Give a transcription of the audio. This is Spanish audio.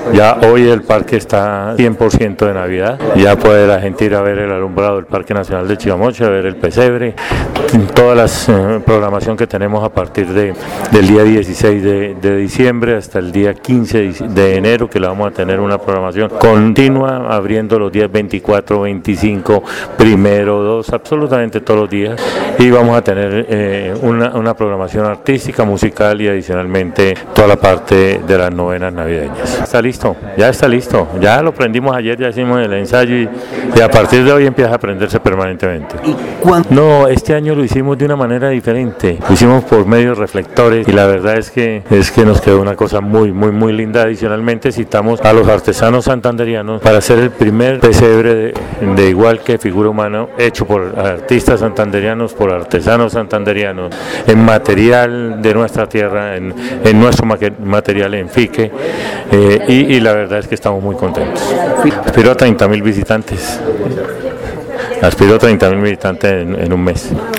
Ya hoy el parque está 100% de Navidad, ya puede la gente ir a ver el alumbrado del Parque Nacional de Chivamocha, a ver el pesebre, toda la programación que tenemos a partir del día 16 de diciembre hasta el día 15 de enero, que le vamos a tener una programación continua, abriendo los días 24, 25, primero, 2, absolutamente todos los días, y vamos a tener una programación artística, musical y adicionalmente toda la parte de las novenas navideñas. Está listo, ya lo prendimos ayer, ya hicimos el ensayo y a partir de hoy empieza a aprenderse permanentemente. No, este año lo hicimos de una manera diferente, lo hicimos por medios reflectores y la verdad es que nos quedó una cosa muy linda. Adicionalmente citamos a los artesanos santanderianos para hacer el primer pesebre de igual que figura humana hecho por artistas santanderianos, por artesanos santanderianos, en material de nuestra tierra, en nuestro material en fique, y la verdad es que estamos muy contentos. Aspiro a 30.000 visitantes en un mes.